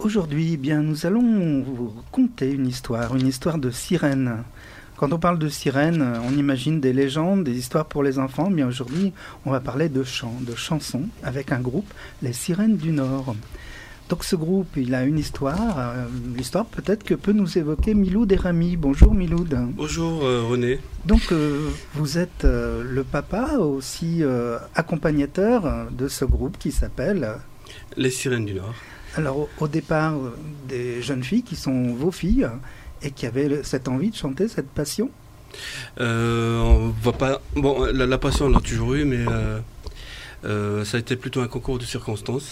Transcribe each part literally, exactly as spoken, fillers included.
aujourd'hui, eh bien, nous allons vous conter une histoire, une histoire de sirène. Quand on parle de sirène, on imagine des légendes, des histoires pour les enfants. Mais aujourd'hui, on va parler de chants, de chansons, avec un groupe, les Sirènes du Nord. Donc ce groupe, il a une histoire. Euh, l'histoire peut-être que peut nous évoquer Miloud Erami. Bonjour Miloud. Bonjour euh, René. Donc euh, vous êtes euh, le papa, aussi euh, accompagnateur de ce groupe qui s'appelle... Euh, les Sirènes du Nord. Alors au, au départ, euh, des jeunes filles qui sont vos filles et qui avaient cette envie de chanter, cette passion. Euh, on va pas... Bon, la, la passion on l'a toujours eu, mais euh, euh, ça a été plutôt un concours de circonstances.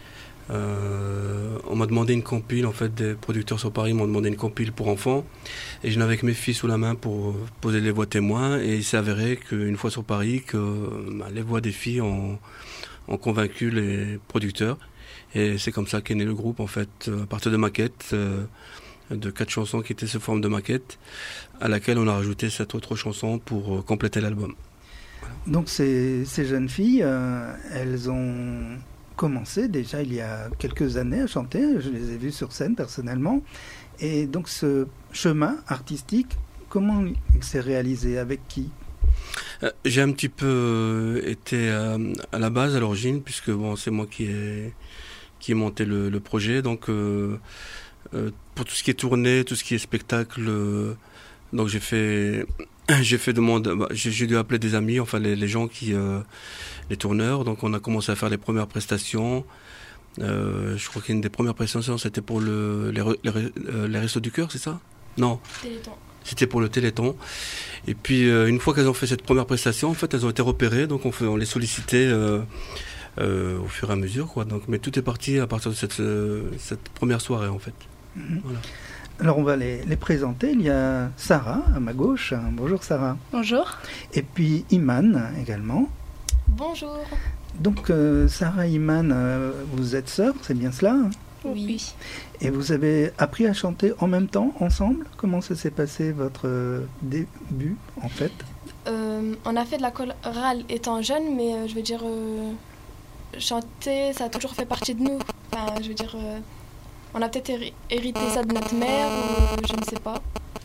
Euh, on m'a demandé une compile, en fait, des producteurs sur Paris m'ont demandé une compile pour enfants, et je n'avais que mes filles sous la main pour poser les voix témoins, et il s'est avéré qu'une fois sur Paris, que bah, les voix des filles ont, ont convaincu les producteurs, et c'est comme ça qu'est né le groupe, en fait, à partir de maquettes, euh, de quatre chansons qui étaient sous forme de maquettes, à laquelle on a rajouté cette autre chanson pour euh, compléter l'album. Voilà. Donc ces, ces jeunes filles, euh, elles ont... commencé déjà il y a quelques années à chanter, je les ai vues sur scène personnellement, et donc ce chemin artistique, comment il s'est réalisé, avec qui? euh, J'ai un petit peu euh, été euh, à la base, à l'origine, puisque bon, c'est moi qui ai, qui ai monté le, le projet, donc euh, euh, pour tout ce qui est tournée, tout ce qui est spectacle, euh, donc j'ai fait... J'ai fait demande, bah, j'ai, j'ai dû appeler des amis, enfin les, les gens qui, euh, les tourneurs. Donc on a commencé à faire les premières prestations. Euh, je crois qu'une des premières prestations c'était pour le les, les, les Restos du Cœur, c'est ça? Non. Téléthon. C'était pour le Téléthon. Et puis euh, une fois qu'elles ont fait cette première prestation, en fait elles ont été repérées, donc on, fait, on les sollicitait euh, euh, au fur et à mesure, quoi. Donc, mais tout est parti à partir de cette, euh, cette première soirée, en fait. Mmh. Voilà. Alors on va les, les présenter. Il y a Sarah à ma gauche. Bonjour Sarah. Bonjour. Et puis Iman également. Bonjour. Donc euh, Sarah et Iman, euh, vous êtes sœurs, c'est bien cela? Oui. Et vous avez appris à chanter en même temps, ensemble? Comment ça s'est passé votre euh, début en fait? euh, On a fait de la chorale étant jeune, mais euh, je veux dire, euh, chanter, ça a toujours fait partie de nous. Enfin, je veux dire... Euh, On a peut-être hérité ça de notre mère, ou je ne sais pas.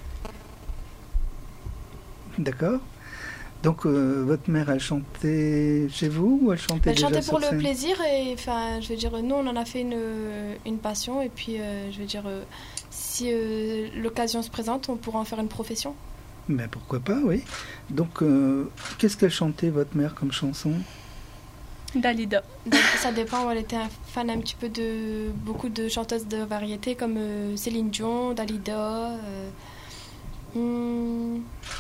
D'accord. Donc, euh, votre mère, elle chantait chez vous ou elle chantait Elle déjà chantait pour sur le scène? plaisir, et enfin, je veux dire, nous, on en a fait une, une passion, et puis, euh, je veux dire, euh, si euh, l'occasion se présente, on pourra en faire une profession. Mais pourquoi pas, oui. Donc, euh, qu'est-ce qu'elle chantait, votre mère, comme chanson? Dalida. Donc, ça dépend, elle était un fan un petit peu de beaucoup de chanteuses de variété comme euh, Céline Dion, Dalida. Euh, hmm,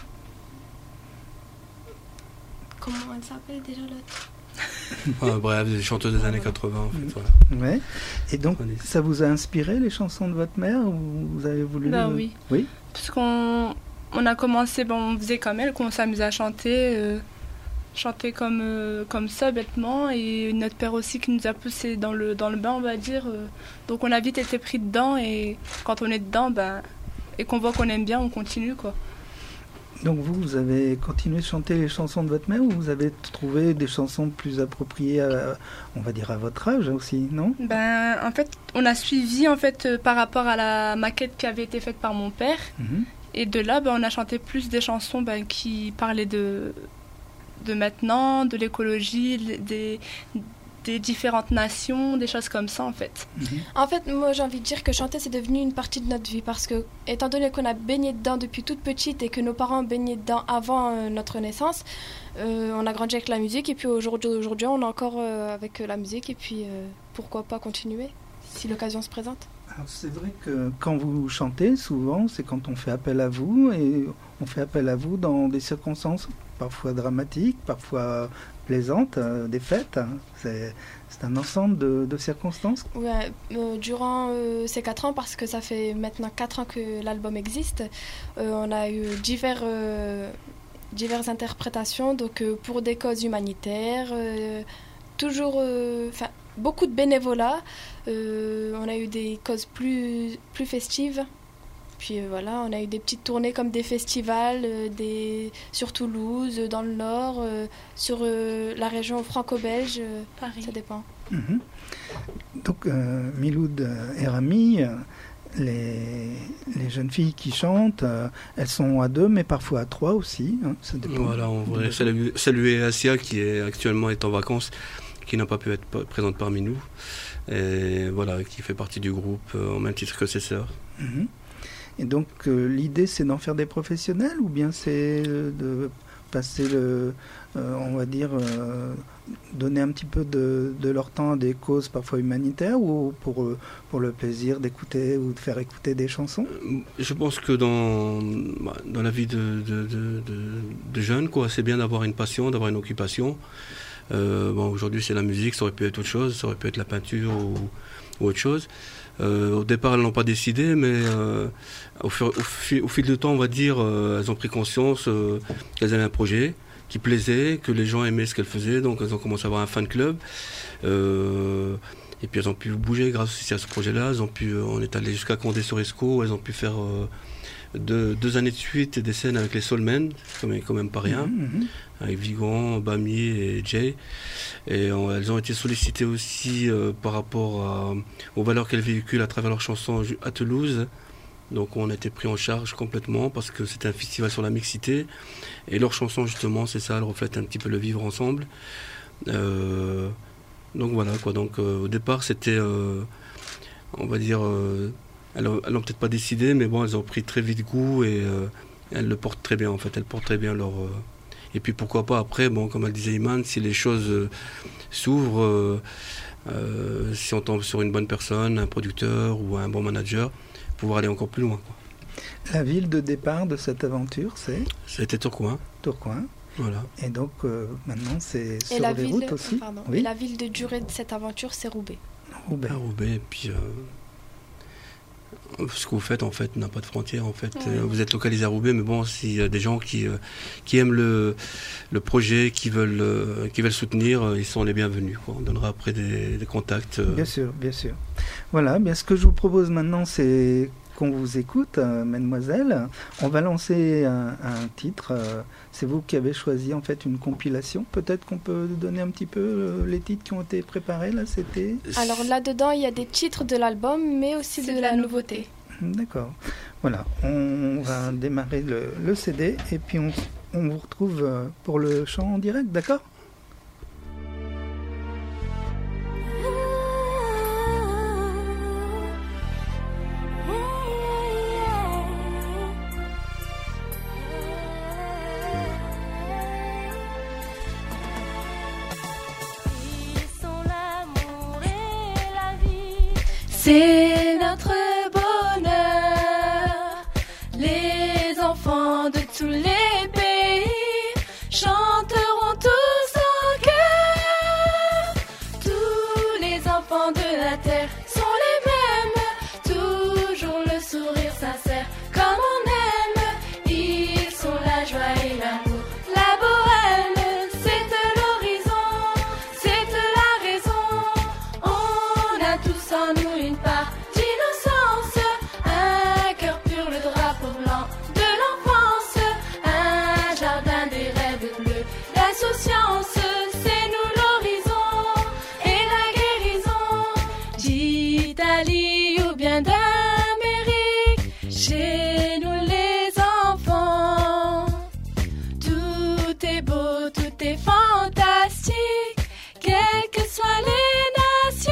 comment elle s'appelle déjà l'autre? Ah, bref, des chanteuses des années quatre-vingts, en fait. Voilà. Ouais. Et donc, ça vous a inspiré les chansons de votre mère, ou vous avez voulu... Ben le... oui. Oui. Parce qu'on on a commencé, ben, on faisait comme elle, qu'on s'amusait à chanter... Euh... chanter comme, euh, comme ça, bêtement, et notre père aussi qui nous a poussé dans le, dans le bain, on va dire. Euh, donc on a vite été pris dedans, et quand on est dedans, ben, et qu'on voit qu'on aime bien, on continue, quoi. Donc vous, vous avez continué de chanter les chansons de votre mère, ou vous avez trouvé des chansons plus appropriées, à, on va dire, à votre âge aussi, non? Ben, en fait, on a suivi, en fait, euh, par rapport à la maquette qui avait été faite par mon père, mm-hmm. Et de là, ben, on a chanté plus des chansons ben, qui parlaient de... de maintenant, de l'écologie, des, des différentes nations, des choses comme ça en fait. Mmh. En fait, moi j'ai envie de dire que chanter c'est devenu une partie de notre vie, parce que étant donné qu'on a baigné dedans depuis toute petite et que nos parents baignaient dedans avant euh, notre naissance, euh, on a grandi avec la musique, et puis aujourd'hui, aujourd'hui on est encore euh, avec la musique, et puis euh, pourquoi pas continuer si l'occasion se présente. Alors, c'est vrai que quand vous chantez, souvent c'est quand on fait appel à vous, et on fait appel à vous dans des circonstances parfois dramatiques, parfois plaisantes, euh, des fêtes. C'est, c'est un ensemble de, de circonstances. Ouais, euh, durant euh, ces quatre ans, parce que ça fait maintenant quatre ans que l'album existe, euh, on a eu divers, euh, diverses interprétations, donc euh, pour des causes humanitaires, euh, toujours, euh, beaucoup de bénévolat. Euh, on a eu des causes plus, plus festives. Puis euh, voilà, on a eu des petites tournées comme des festivals, euh, des... sur Toulouse, dans le Nord, euh, sur euh, la région franco-belge, euh, Paris. Ça dépend. Mmh. Donc, euh, Miloud et Rami, euh, les, les jeunes filles qui chantent, euh, elles sont à deux, mais parfois à trois aussi. Hein, ça dépend. Voilà, on voudrait saluer, saluer Asia qui est actuellement est en vacances, qui n'a pas pu être présente parmi nous, et voilà, qui fait partie du groupe euh, au même titre que ses sœurs. Mmh. Et donc, euh, l'idée, c'est d'en faire des professionnels, ou bien c'est de passer le, euh, on va dire, euh, donner un petit peu de, de leur temps à des causes parfois humanitaires, ou pour, euh, pour le plaisir d'écouter ou de faire écouter des chansons? Je pense que dans, dans la vie de, de, de, de, de jeunes, quoi, c'est bien d'avoir une passion, d'avoir une occupation. Euh, bon, aujourd'hui, c'est la musique, ça aurait pu être autre chose, ça aurait pu être la peinture ou, ou autre chose. Euh, au départ, elles n'ont pas décidé, mais euh, au, fur, au, fil, au fil du temps, on va dire, euh, elles ont pris conscience euh, qu'elles avaient un projet qui plaisait, que les gens aimaient ce qu'elles faisaient, donc elles ont commencé à avoir un fan club. Euh, et puis elles ont pu bouger grâce aussi à ce projet-là. Elles ont pu, on est allé jusqu'à Condé-sur-Escaut, elles ont pu faire euh, deux, deux années de suite des scènes avec les Soulmen, c'est quand même pas rien, mmh. avec Vigan, Bami et Jay. Et on, elles ont été sollicitées aussi euh, par rapport à, aux valeurs qu'elles véhiculent à travers leurs chansons à Toulouse. Donc on a été pris en charge complètement parce que c'était un festival sur la mixité. Et leurs chansons, justement, c'est ça, elles reflètent un petit peu le vivre ensemble. Euh, donc voilà, quoi. Donc euh, au départ, c'était, euh, on va dire, euh, elles n'ont peut-être pas décidé, mais bon, elles ont pris très vite goût et euh, elles le portent très bien, en fait. Elles portent très bien leur... Euh, et puis pourquoi pas après, bon, comme elle disait Iman, si les choses euh, s'ouvrent, euh, euh, si on tombe sur une bonne personne, un producteur ou un bon manager, pouvoir aller encore plus loin, quoi. La ville de départ de cette aventure, c'est C'était Tourcoing. Tourcoing. Voilà. Et donc euh, maintenant, c'est sur la les ville, routes aussi. pardon, oui. Et la ville de durée de cette aventure, c'est Roubaix. Roubaix. À Roubaix, et puis... Euh, ce que vous faites, en fait, n'a pas de frontières, en fait. Ouais. Vous êtes localisé à Roubaix, mais bon, s'il y a des gens qui, euh, qui aiment le, le projet, qui veulent, euh, qui veulent soutenir, euh, ils sont les bienvenus, quoi. On donnera après des, des contacts. Euh... Bien sûr, bien sûr. Voilà, bien, ce que je vous propose maintenant, c'est qu'on vous écoute, euh, mademoiselle. On va lancer un, un titre. Euh, c'est vous qui avez choisi, en fait, une compilation. Peut-être qu'on peut donner un petit peu euh, les titres qui ont été préparés, là, c'était... Alors là-dedans, il y a des titres de l'album, mais aussi de, de la, la nouveauté. D'accord. Voilà, on va démarrer le, le C D et puis on, on vous retrouve pour le chant en direct, d'accord ? C'est notre bonheur, les enfants de tous les pays chanteront tous en chœur. Tous les enfants de la terre sont les mêmes, toujours le sourire sincère comme on aime. Ils sont la joie et l'amour, la bohème, c'est de l'horizon, c'est de la raison. On a tous en nous une part d'innocence, un cœur pur, le drapeau blanc de l'enfance, un jardin des rêves bleus, l'insouciance, c'est nous l'horizon et la guérison. D'Italie ou bien d'Amérique, chez nous les enfants, tout est beau, tout est fantastique, quelles que soient les nations.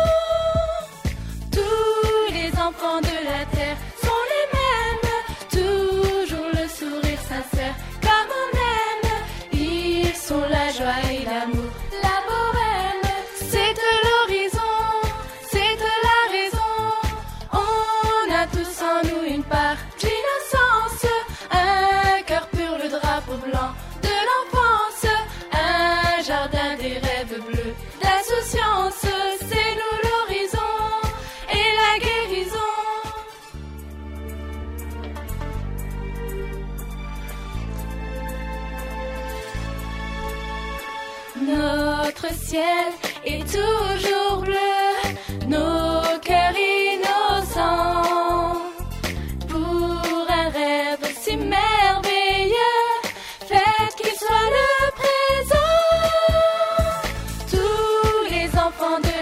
Tous les enfants de la terre sont les mêmes, toujours le sourire sincère comme on aime. Ils sont la joie et l'amour, la bohème, c'est de l'horizon, c'est de la raison. On a tous en nous une part d'innocence, un cœur pur, le drapeau blanc de l'enfance, un jardin des rêves bleus, d'insouciance, c'est nous l'horizon et la guérison. Notre ciel est toujours bleu, nos cœurs innocents, pour un rêve si merveilleux, faites qu'il soit le présent. Tous les enfants de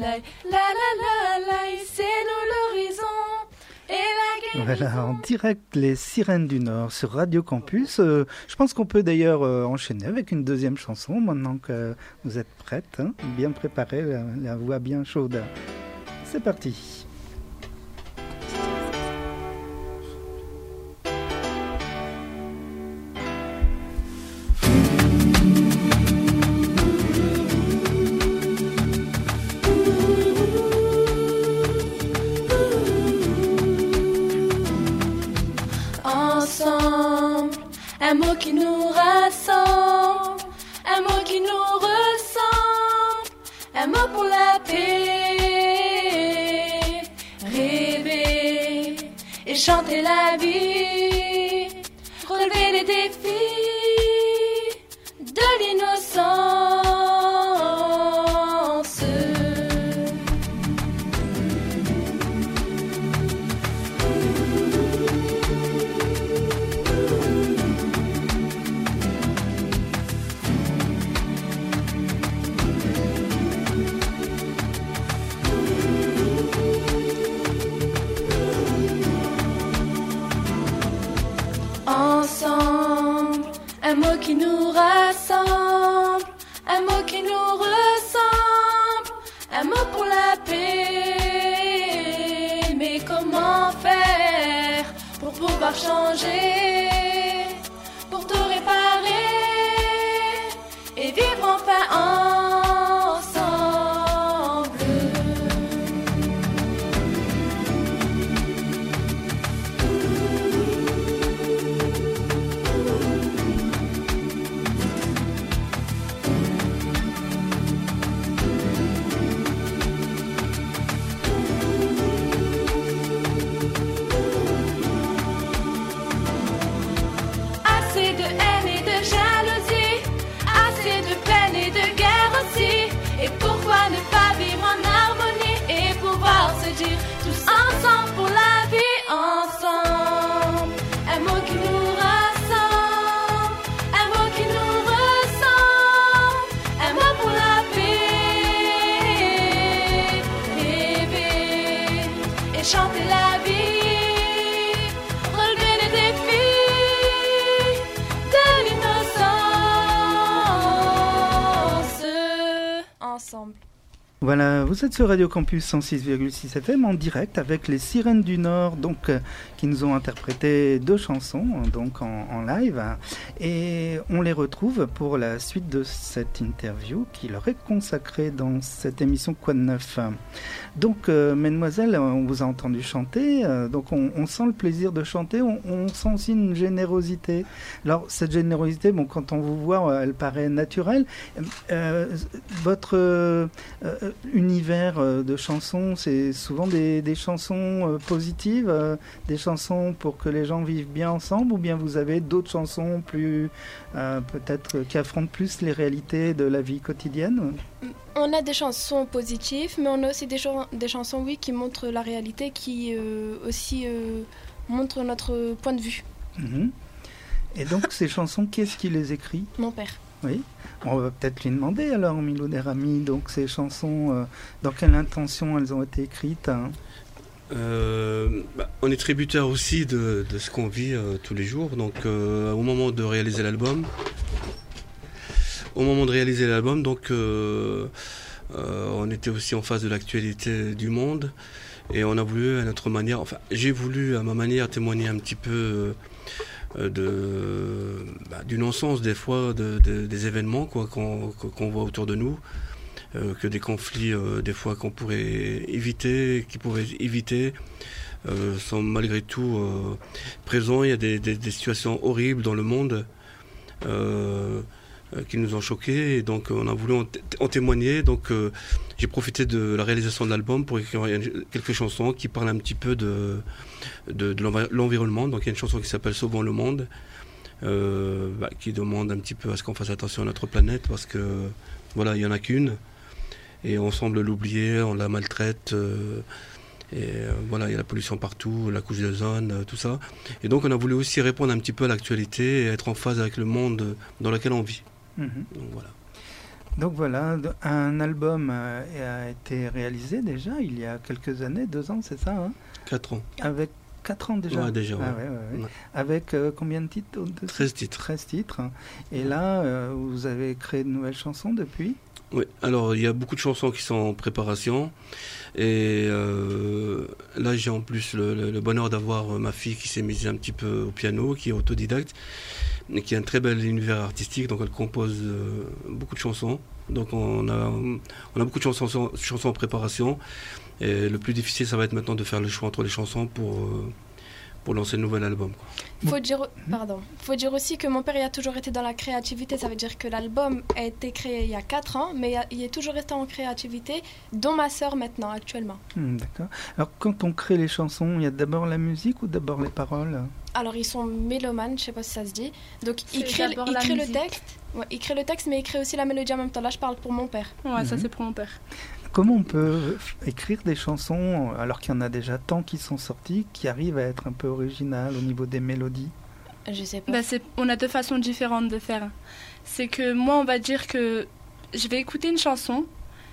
la la la la, c'est nous l'horizon. Voilà, en direct, les Sirènes du Nord sur Radio Campus. Euh, je pense qu'on peut d'ailleurs euh, enchaîner avec une deuxième chanson, maintenant que vous êtes prêtes, hein, bien préparées, la, la voix bien chaude. C'est parti. Un mot qui nous rassemble, un mot qui nous ressemble, un mot pour la paix. Rêver et chanter la vie, relever les défis de l'innocence. Un mot qui nous rassemble, un mot qui nous ressemble, un mot pour la paix. Mais comment faire pour pouvoir changer, pour tout réparer et vivre enfin ensemble? Tous ensemble pour la vie, ensemble. Un mot qui nous rassemble, un mot qui nous ressemble, un mot pour la paix. Rêver et chanter la vie, relever les défis de l'innocence. Ensemble. Voilà, vous êtes sur Radio Campus cent six virgule six F M en direct avec les Sirènes du Nord, donc euh, qui nous ont interprété deux chansons, donc en, en live, et on les retrouve pour la suite de cette interview qui leur est consacrée dans cette émission Quoi de neuf. Donc, euh, mesdemoiselles, on vous a entendu chanter, euh, donc on, on sent le plaisir de chanter, on, on sent aussi une générosité. Alors, cette générosité, bon, quand on vous voit, elle paraît naturelle. Euh, votre euh, univers de chansons, c'est souvent des, des chansons positives, euh, des chansons pour que les gens vivent bien ensemble, ou bien vous avez d'autres chansons plus euh, peut-être qui affrontent plus les réalités de la vie quotidienne? On a des chansons positives, mais on a aussi des, ch- des chansons, oui, qui montrent la réalité, qui euh, aussi euh, montrent notre point de vue. Mmh. Et donc ces chansons, qui est-ce qui les écrit? Mon père. Oui, on va peut-être lui demander alors, Milo Derami, donc ces chansons, euh, dans quelle intention elles ont été écrites, hein? euh, bah, On est tributaire aussi de, de ce qu'on vit euh, tous les jours, donc euh, au moment de réaliser l'album, au moment de réaliser l'album, donc euh, euh, on était aussi en face de l'actualité du monde, et on a voulu à notre manière, enfin j'ai voulu à ma manière témoigner un petit peu euh, De, bah, du non-sens des fois de, de, des événements quoi, qu'on, qu'on voit autour de nous, euh, que des conflits euh, des fois qu'on pourrait éviter, qui pourraient éviter, euh, sont malgré tout euh, présents. Il y a des, des, des situations horribles dans le monde euh, euh, qui nous ont choqués, et donc on a voulu en, t- en témoigner. Donc euh, j'ai profité de la réalisation de l'album pour écrire quelques chansons qui parlent un petit peu de De, de l'environnement. Donc il y a une chanson qui s'appelle Sauvons le monde, euh, bah, qui demande un petit peu à ce qu'on fasse attention à notre planète, parce que voilà, il n'y en a qu'une et on semble l'oublier, on la maltraite, euh, et euh, voilà, il y a la pollution partout, la couche d'ozone, euh, tout ça. Et donc on a voulu aussi répondre un petit peu à l'actualité et être en phase avec le monde dans lequel on vit. Mmh. Donc, voilà. Donc voilà, un album euh, a été réalisé déjà il y a quelques années, deux ans, c'est ça hein? Quatre ans. Avec quatre ans déjà. Ouais, déjà. Ouais. Ah, ouais, ouais, ouais. Ouais. Avec euh, combien de titres? treize titres. treize titres. Et là, euh, vous avez créé de nouvelles chansons depuis? Oui, alors il y a beaucoup de chansons qui sont en préparation. Et euh, là, j'ai en plus le, le, le bonheur d'avoir ma fille qui s'est mise un petit peu au piano, qui est autodidacte, et qui a un très bel univers artistique. Donc elle compose euh, beaucoup de chansons. Donc on a, on a beaucoup de chansons, chansons en préparation. Et le plus difficile, ça va être maintenant de faire le choix entre les chansons pour, euh, pour lancer le nouvel album. Faut dire, pardon. Faut dire aussi que mon père il a toujours été dans la créativité. Ça veut dire que l'album a été créé il y a quatre ans, mais il est toujours resté en créativité, dont ma sœur maintenant, actuellement. Mmh, d'accord. Alors quand on crée les chansons, il y a d'abord la musique ou d'abord les paroles? Alors ils sont mélomanes, je sais pas si ça se dit. Donc il C'est crée, d'abord il la crée le musique. texte. Ouais, il crée le texte, mais il crée aussi la mélodie en même temps. Là, je parle pour mon père. Ouais, ça Mhm. c'est pour mon père. Comment on peut f- écrire des chansons alors qu'il y en a déjà tant qui sont sorties, qui arrivent à être un peu originales au niveau des mélodies? Je sais pas. Bah, c'est, on a deux façons différentes de faire. C'est que moi, on va dire que je vais écouter une chanson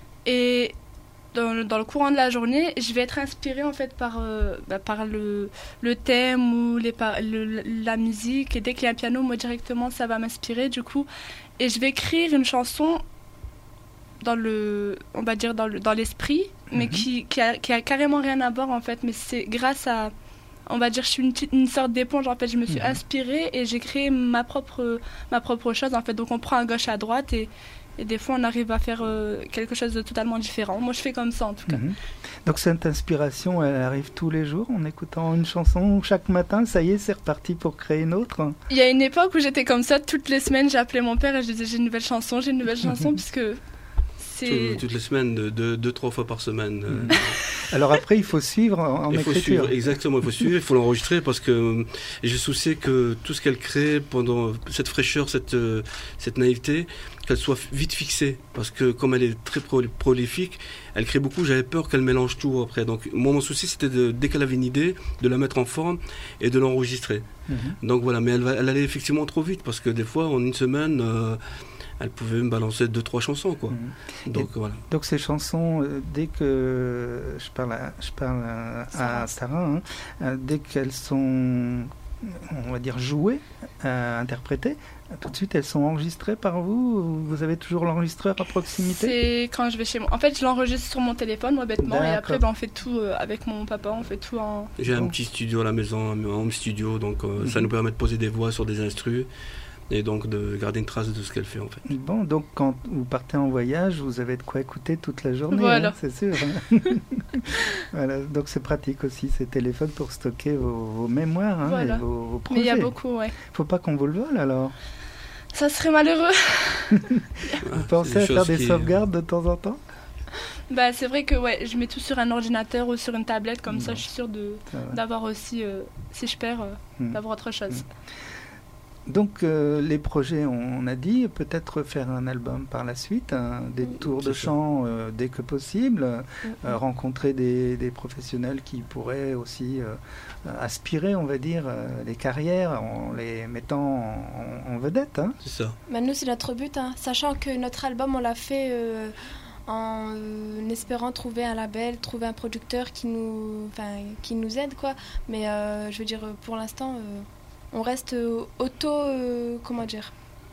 et dans, le- dans le courant de la journée, je vais être inspirée en fait par, euh, bah, par le, le thème ou les par- le- la musique. Et dès qu'il y a un piano, moi directement, ça va m'inspirer du coup. Et je vais écrire une chanson dans le, on va dire dans, le, dans l'esprit, mais Mhm. qui, qui, a, qui a carrément rien à voir en fait. Mais c'est grâce à, on va dire, je suis une, petite- une sorte d'éponge en fait. Je me suis Mhm. inspirée et j'ai créé ma propre, ma propre chose en fait. Donc on prend à gauche à droite et, et des fois on arrive à faire euh, quelque chose de totalement différent. Moi je fais comme ça en tout cas. Mhm. Donc cette inspiration, elle arrive tous les jours en écoutant une chanson chaque matin, ça y est, c'est reparti pour créer une autre? Il y a une époque où j'étais comme ça, toutes les semaines j'appelais mon père et je disais j'ai une nouvelle chanson, j'ai une nouvelle chanson puisque c'est... Tout- toutes les semaines, de, de, deux, trois fois par semaine. euh, Mhm. Alors après, il faut suivre en, en il faut écriture. suivre, exactement, il faut suivre, il faut l'enregistrer parce que euh, j'ai soucié que tout ce qu'elle crée pendant cette fraîcheur, cette, euh, cette naïveté, qu'elle soit f- vite fixée. Parce que comme elle est très pro- prolifique, elle crée beaucoup, j'avais peur qu'elle mélange tout après. Donc moi, mon souci, c'était de, dès qu'elle avait une idée, de la mettre en forme et de l'enregistrer. Mhm. Donc voilà, mais elle, va, elle allait effectivement trop vite parce que des fois, en une semaine, euh, elle pouvait me balancer deux, trois chansons, quoi. Mhm. Donc voilà. Donc ces chansons, euh, dès que je parle à, je parle à, à Sarah, hein, euh, dès qu'elles sont, on va dire, jouées, euh, interprétées, tout de suite elles sont enregistrées par vous? Ou vous avez toujours l'enregistreur à proximité? C'est quand je vais chez moi. En fait, je l'enregistre sur mon téléphone, moi, bêtement. Et D'accord. après, ben, on fait tout euh, avec mon papa, on fait tout en... J'ai un Bon. petit studio à la maison, un home studio, donc euh, ça Mhm. nous permet de poser des voix sur des instrus et donc de garder une trace de ce qu'elle fait en fait. Bon, donc quand vous partez en voyage, vous avez de quoi écouter toute la journée, Voilà. hein, c'est sûr. hein. Voilà, donc c'est pratique aussi ces téléphones pour stocker vos, vos mémoires, hein, Voilà. et vos, vos Mais il y projets. a beaucoup, ouais. Faut pas qu'on vous le vole alors. Ça serait malheureux. Vous Pensez à faire des sauvegardes de temps en temps? Bah, c'est vrai que ouais, je mets tout sur un ordinateur ou sur une tablette, comme ça Bon. je suis sûre de, Ça va. d'avoir aussi, euh, si je perds, euh, Hmm. d'avoir autre chose. Donc euh, les projets, on, on a dit, peut-être faire un album par la suite, hein, des Mm. tours de C'est ça. chant euh, dès que possible, euh, Mhm. rencontrer des, des professionnels qui pourraient aussi euh, euh, aspirer, on va dire, euh, les carrières en les mettant en, en- en vedette. Hein. C'est ça. Bah, nous, c'est notre but, hein. Sachant que notre album, on l'a fait euh, en euh, espérant trouver un label, trouver un producteur qui nous, enfin, qui nous aide, quoi. Mais euh, je veux dire, pour l'instant, euh, on reste euh, auto, euh, comment dire,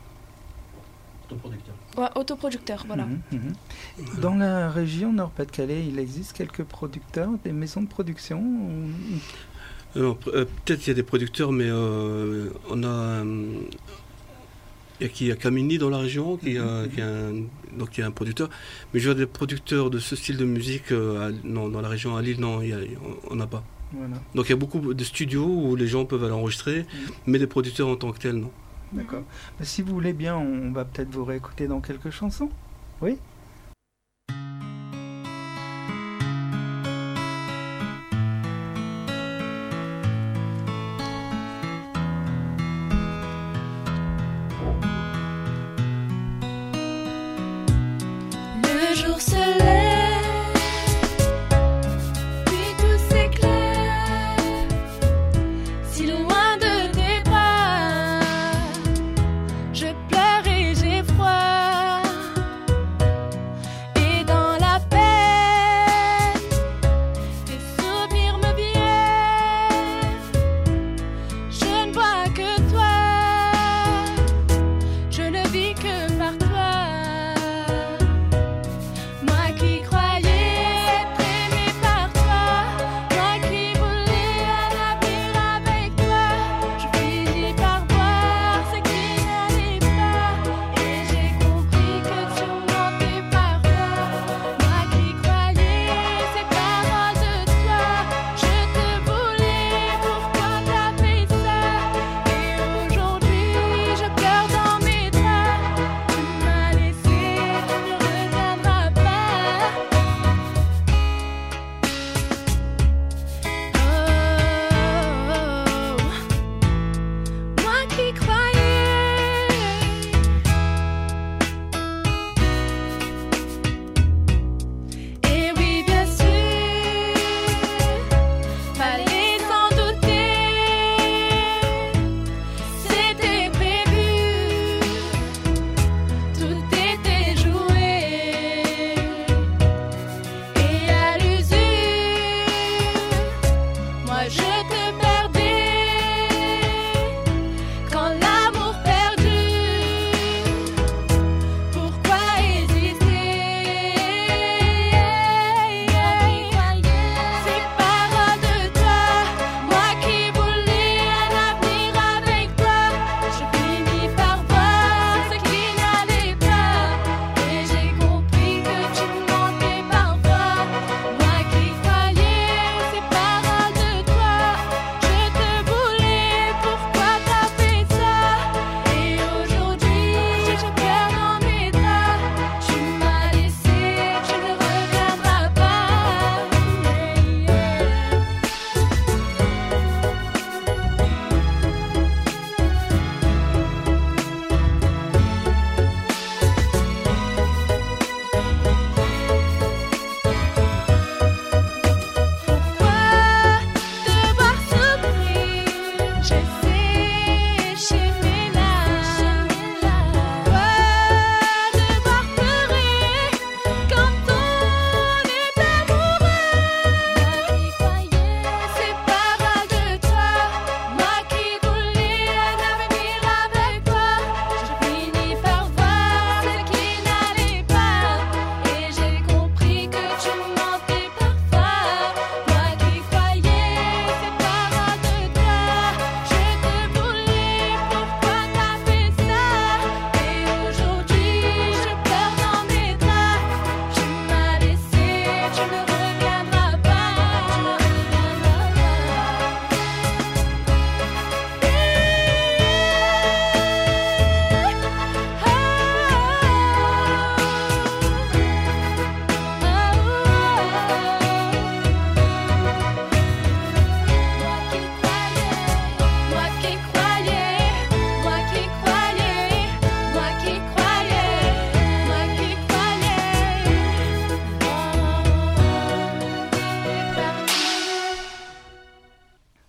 ouais, autoproducteur, voilà. Mhm, mhm. Dans la région Nord-Pas-de-Calais, il existe quelques producteurs, des maisons de production ou- Euh, non, euh, peut-être qu'il y a des producteurs, mais euh, on a, euh, il y a qui, il y a Camini dans la région, qui, a, qui a un, donc qui est un producteur. Mais je vois des producteurs de ce style de musique euh, à- non, dans la région à Lille, non, il y a- on n'a pas. Voilà, Donc il y a beaucoup de studios où les gens peuvent aller enregistrer, mais des producteurs en tant que tels, non. d'accord. Mais si vous voulez bien, on va peut-être vous réécouter dans quelques chansons. Oui. Le jour se lève, puis tout s'éclaire. Si loin de tes bras, je pleure et j'ai froid.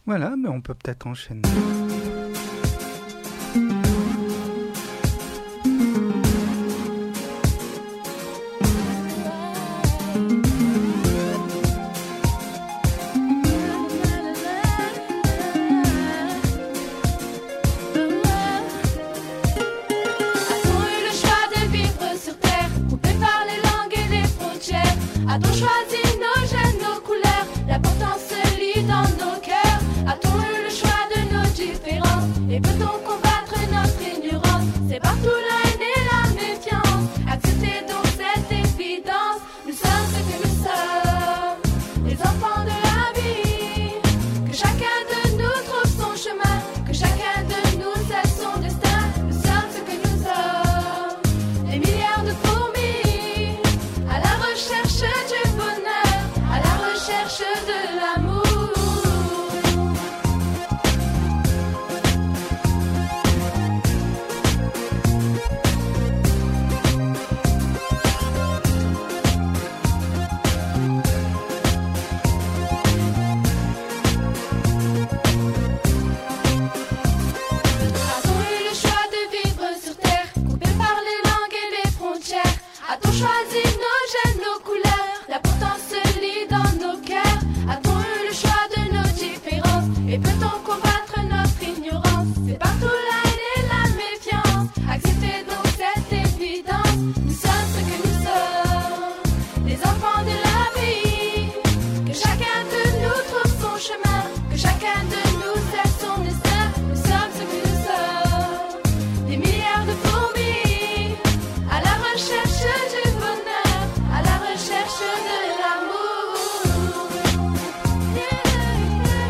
Voilà, mais on peut peut-être enchaîner. A-t-on choisi nos gènes, nos couleurs? La pourtant se lit dans nos cœurs. A-t-on eu le choix de nos différences? Et peut-on combattre notre ignorance? C'est partout la haine et la méfiance. Acceptez donc cette évidence. Nous sommes ce que nous sommes, les enfants de la vie. Que chacun de nous trouve son chemin, que chacun de nous sait son destin. Nous sommes ce que nous sommes, des milliards de fourmis à la recherche du bonheur, à la recherche de l'amour. A-t-on eu le choix de vivre sur terre, coupé par les langues et les frontières? A-t-on choisi nos gènes, nos couleurs? La pourtant se lit dans nos cœurs. A-t-on eu le choix de nos différences? Et peut-on combattre notre ignorance? C'est partout la haine et la méfiance. Acceptez donc cette évidence. Nous sommes ce que nous sommes, les enfants de la vie. Que chacun de nous trouve son chemin, que chacun de nous sait son destin. Nous sommes ce que nous sommes, des milliards de fourmis à la recherche du bonheur, à la recherche de l'amour. Yeah, yeah,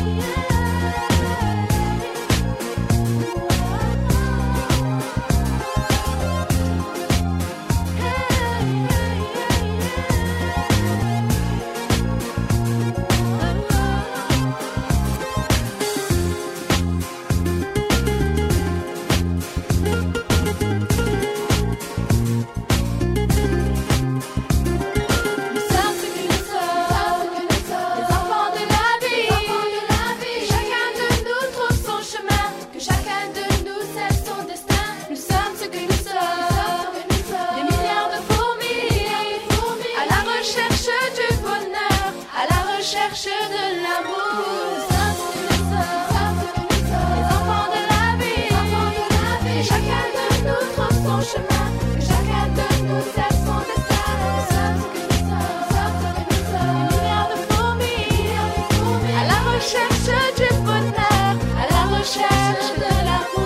Nous sommes ce que nous sommes, les enfants de la vie. Que chacun de nous trouve son chemin, que chacun de nous sait son destin. Nous sommes ce que nous sommes, des milliards de fourmis à la recherche du bonheur, à la recherche de l'amour. Nous sommes ce que nous sommes, les enfants de la vie. Que chacun de nous trouve son chemin, que chacun de nous sait son destin. Nous sommes ce que nous sommes, des milliards de fourmis à la recherche du bonheur, à la recherche de l'amour.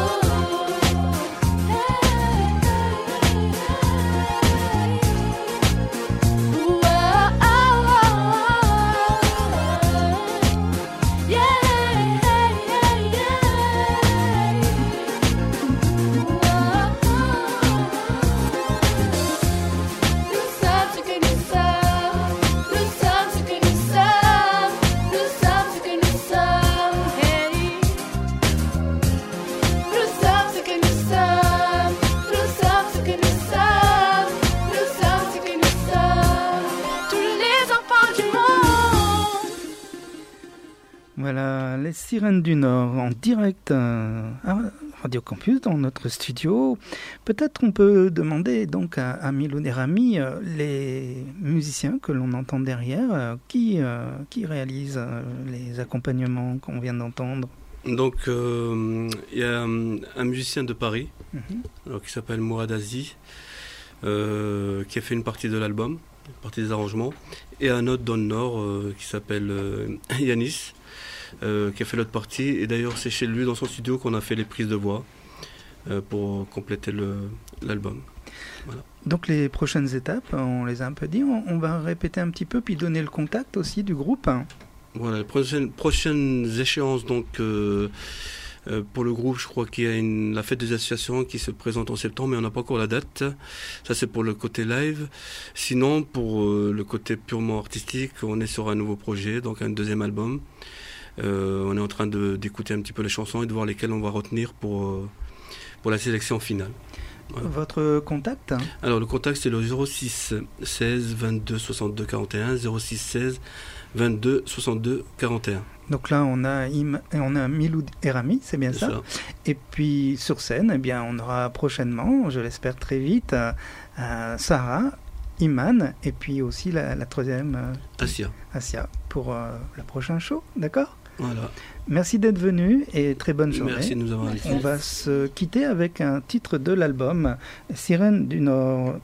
Nous sommes ce que nous sommes, nous sommes ce que nous sommes, nous sommes ce que nous sommes, hey. Nous sommes ce que nous sommes, nous sommes ce que nous sommes, nous sommes ce que nous sommes, tous les enfants du monde. Voilà, les Sirènes du Nord en direct euh, à Radio Campus dans notre studio. Peut-être on peut demander donc à, à Milou Nerami euh, les musiciens que l'on entend derrière, euh, qui, euh, qui réalisent euh, les accompagnements qu'on vient d'entendre. Donc, euh, il y a un, un musicien de Paris, Mhm. alors, qui s'appelle Mourad Azi, euh, qui a fait une partie de l'album, une partie des arrangements, et un autre dans le Nord euh, qui s'appelle euh, Yanis, euh, qui a fait l'autre partie. Et d'ailleurs, c'est chez lui, dans son studio, qu'on a fait les prises de voix euh, pour compléter le- l'album. Donc les prochaines étapes, on les a un peu dit, on, on va répéter un petit peu puis donner le contact aussi du groupe. Voilà, les prochaines, prochaines échéances, donc euh, euh, pour le groupe, je crois qu'il y a une, la fête des associations qui se présente en septembre, mais on n'a pas encore la date. Ça, c'est pour le côté live. Sinon, pour euh, le côté purement artistique, on est sur un nouveau projet, donc un deuxième album. Euh, on est en train de, d'écouter un petit peu les chansons et de voir lesquelles on va retenir pour, euh, pour la sélection finale. Voilà. Votre contact? Alors le contact c'est le zéro six seize vingt-deux soixante-deux quarante et un, zéro six seize vingt-deux soixante-deux quarante et un. Donc là, on a, Im, on a Miloud Erami, c'est bien ça. ça. Et puis sur scène, eh bien, on aura prochainement, je l'espère très vite, euh, euh, Sarah, Iman, et puis aussi la, la troisième, euh, Asia. Asia, pour euh, le prochain show, d'accord? Voilà. Merci d'être venu et très bonne journée. Merci de nous avoir invités. On va se quitter avec un titre de l'album, Sirène du Nord.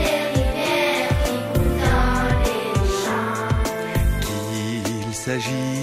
Il s'agit